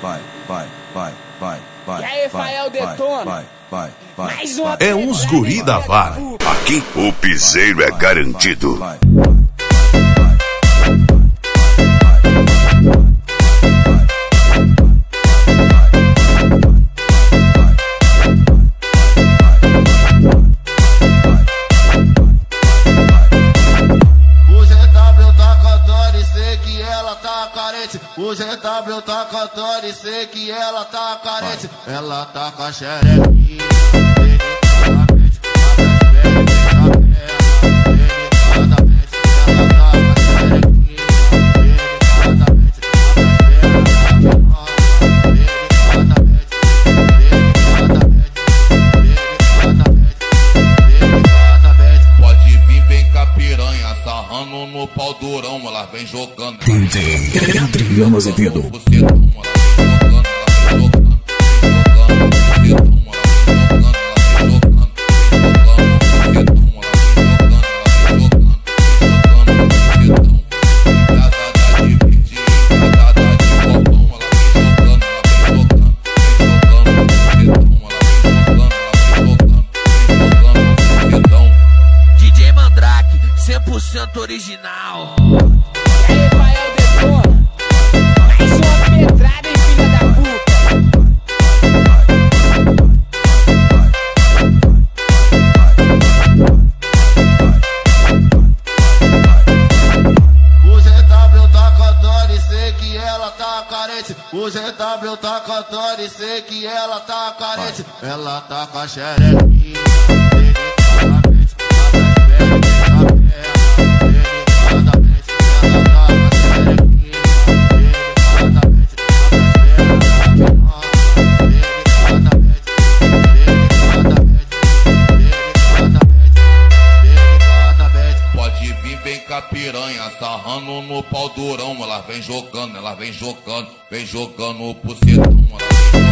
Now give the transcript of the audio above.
E aí, Fael detona. Mais uma É uns guri da vara. Aqui o piseiro é garantido. O ZW tá cantando e sei que ela tá carente. Ela tá com a xerequinha delicadamente, pode vir bem com a piranha, sarrando no pau durão, ela vem jogando. DJ Adriano Azevedo. DJ Mandrake, 100% original. E aí, Fael detona. Mais uma pedrada, hein, filha da puta. O ZW tá cantando e sei que ela tá carente. O ZW tá cantando e sei que ela tá carente. Ela tá com a xerequinha delicadamente, Pode vir bem com a piranha, sarrando no pau durão, ela vem jogando, vem jogando pro cetão, ela vem jogando.